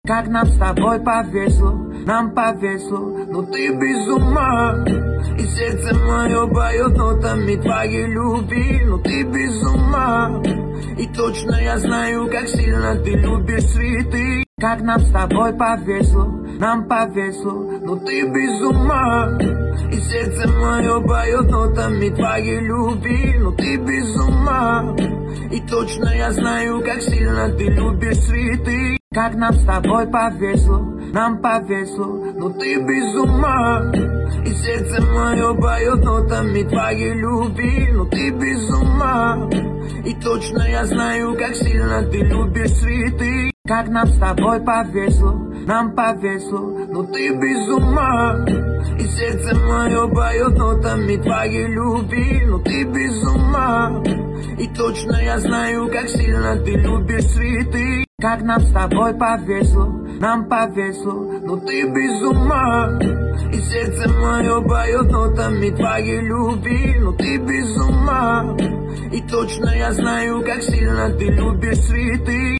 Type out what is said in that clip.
Как нам с тобой повезло, нам повезло, но ты без ума. И сердце мое поет нотами твоей любви, но ты без ума. И точно я знаю, как сильно ты любишь цветы. Как нам с тобой повезло, нам повезло, но ты без ума. И сердце мое поет нотами твоей любви, но ты без ума. И точно я знаю, как сильно ты любишь цветы. Как нам с тобой повезло, нам повезло, но ты без ума. И сердце мое поет нотами твоей любви, но ты без ума. И точно я знаю, как сильно ты любишь цветы. Как нам с тобой повезло, нам повезло, но ты без ума. И сердце мое поет нотами твоей любви, но ты без ума. И точно я знаю, как сильно ты любишь цветы. Как нам с тобой повезло, нам повезло, но ты без ума. И сердце мое поет нотами твоей любви, но ты без ума. И точно я знаю, как сильно ты любишь цветы.